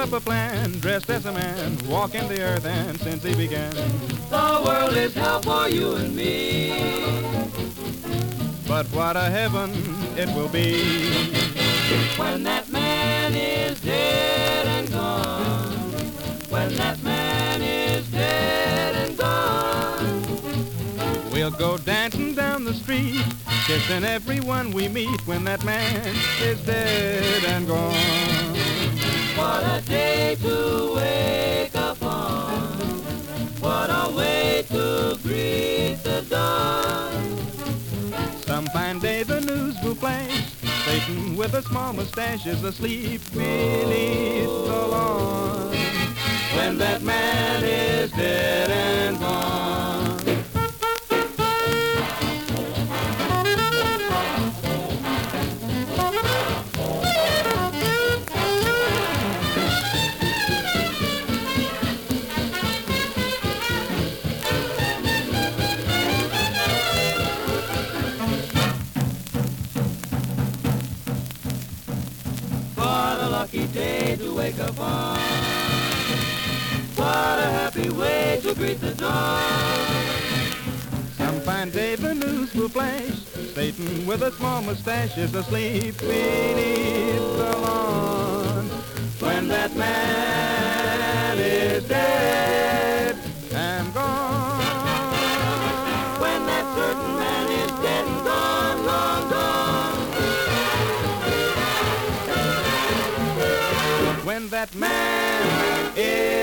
up a plan, dressed as a man, walking the earth, and since he began, the world is hell for you and me. But what a heaven it will be when that man is dead and gone. When that man is dead and gone. We'll go dancing down the street, kissing everyone we meet when that man is dead and gone. What a day to wake up on. What a way to greet the dawn. Some fine day the news will flash, Satan with a small mustache is asleep beneath the lawn. When that man is dead and gone. What a lucky day to wake up on. What a happy way to greet the dawn. Some fine day the news will flash, Satan with a small mustache is asleep beneath the lawn. When that man is dead and gone. When that certain man is dead and gone, long gone. When that man is